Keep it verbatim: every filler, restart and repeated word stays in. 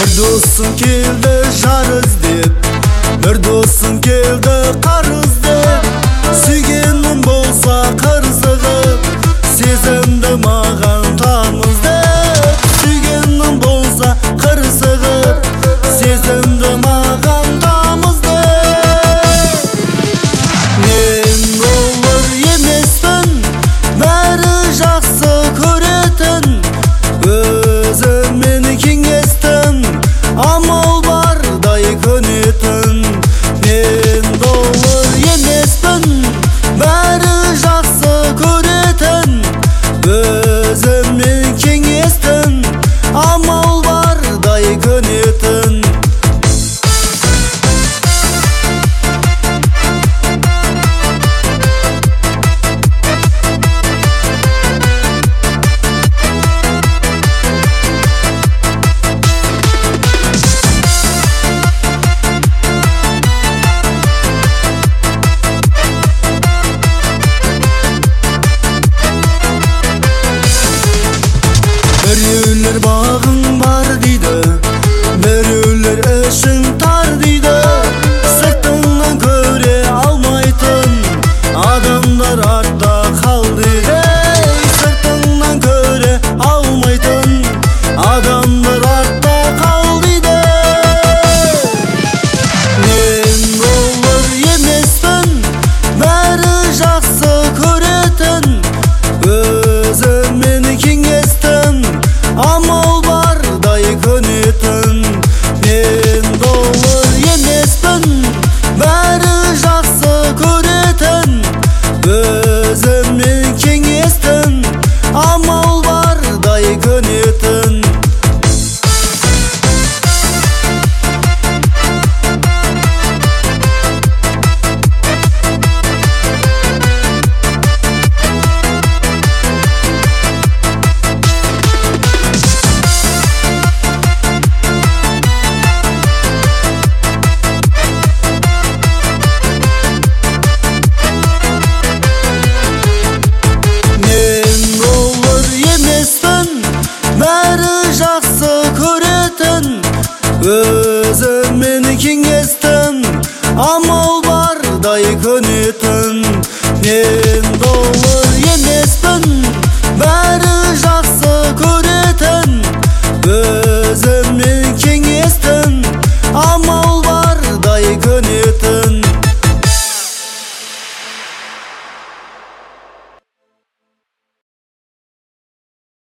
Bir dostum keldi jar izlep, bir dostum keldi qar izlep. Suygenim bolsa qirsig'ib, sezimdi mаған tamız deb. Suygenim bolsa qirsig'ib, sezimdi mаған tamız deb. Men olur emasman, bari жақсы көретін. Өзім мені кеңестім, амал бардай көнетін. Мен долыр емеспін, бәрі жақсы көретін. Өзім мен кеңестім, амал бардай көнетін. Біреулер бағың бар дейді, біреулер ішің тар дейді. Сыртыңнан көре алмайтын адамдар артта қал дейді. Сыртыңнан көре алмайтын адамдар артта қал дейді. Мен olur емеспін, бәрі жақсы көретін. Өзім мені кеңестім, амал бардай көнетін. Мен долыр емеспін, бәрі жақсы көретін. Өзім мен кеңестім, амал бардай көнетін. Бәрі жақсы көретін. Өзім мені кеңестім, амал бардай көнетін.